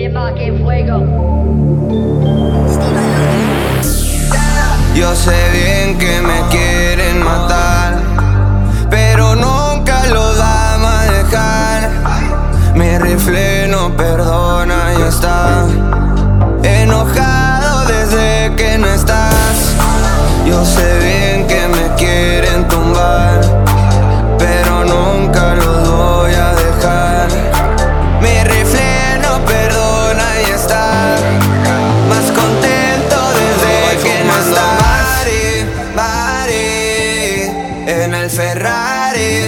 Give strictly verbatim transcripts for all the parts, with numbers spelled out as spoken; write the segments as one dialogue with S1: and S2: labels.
S1: Epa, que fuego.
S2: Yo sé bien que me quieren matar, pero nunca lo vamos a dejar. Mi rifle no perdona y está enojado desde que no estás. Yo sé bien que me quieren tumbar, pero nunca los voy a dejar. Mi rifle no perdona y está más contento desde que no estás. Mari, en el Ferrari,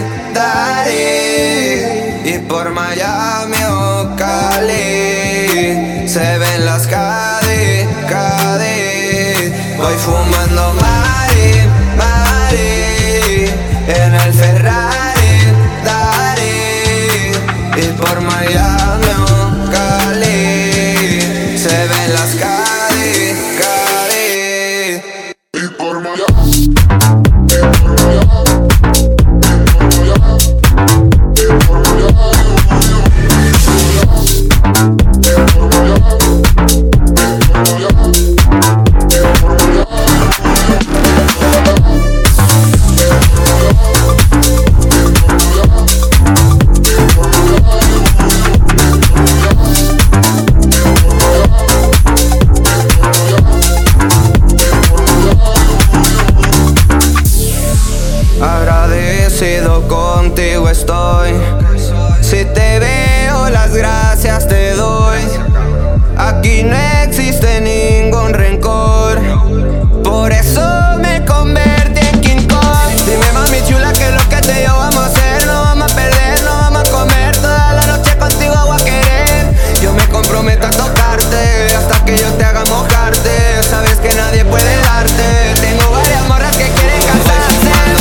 S2: Dari, y por Miami o Cali se ven las Cadi, Cadi. Voy fumando Mari, Mari, en el Ferrari, Dari, y por Miami o Cali se ven las Cadi, Cadi. Y por Miami. Agradecido contigo estoy. Si te veo las gracias te doy. Aquí no existe ningún rencor, por eso me convertí en King Kong. Dime mami chula que lo que te yo vamos a hacer. No vamos a perder, no vamos a comer. Toda la noche contigo voy a querer. Yo me comprometo a tocarte hasta que yo te haga mojarte. Sabes que nadie puede darte. Tengo varias morras que quieren casarse.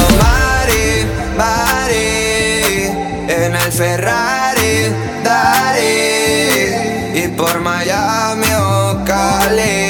S2: Mari, en el Ferrari, Dari, y por Miami o Cali